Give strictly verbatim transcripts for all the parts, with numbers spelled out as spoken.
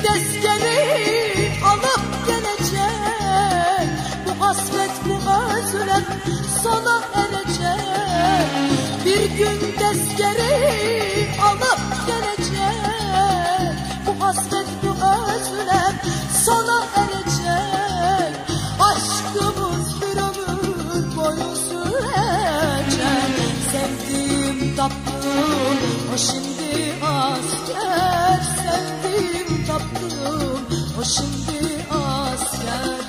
tezkeri alıp gelecek. Bu hasret bu özlem sona erecek. Bir gün tezkeri alıp gelecek. Bu hasret bu özlem sona erecek. Aşkımız bir ömür boyu sürecek. Sevdiğim tatlım o şimdi asker. Sevdiğim tatlım o şimdi asker.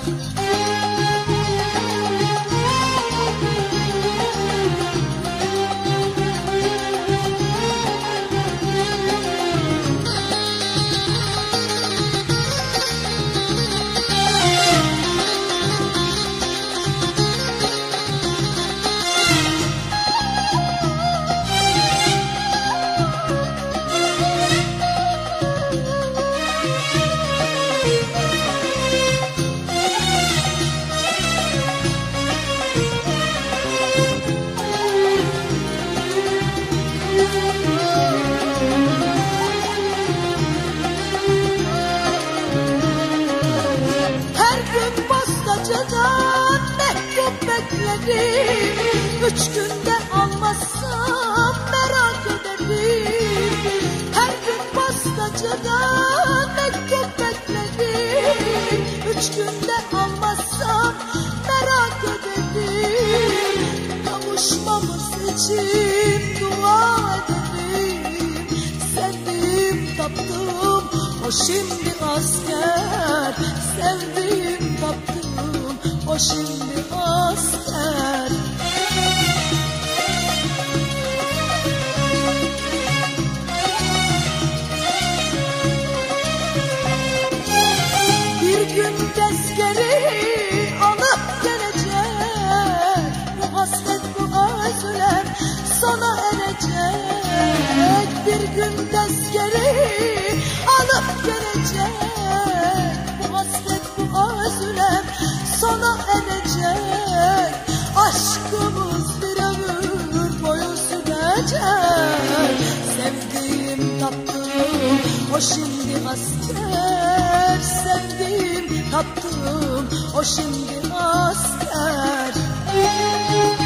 Postacıdan mektup bekledim. Üç günde almazsam merak ederim. Her gün postacıdan mektup bekledim. Üç günde almazsam merak ederim. Kavuşmamız için dua ederim. Sevdiğim tatlım o şimdi asker. Sevdiğim tatlım o şimdi asker. Bir gün tezkeri alıp gelecek. Bu hasret bu özlem sona erecek. Bir gün tezkeri alıp gelecek. Bu hasret bu özlem sona erecek. Aşkımız bir ömür boyu sürecek. Sevdiğim tatlım o şimdi asker. Sevdiğim tatlım o şimdi asker.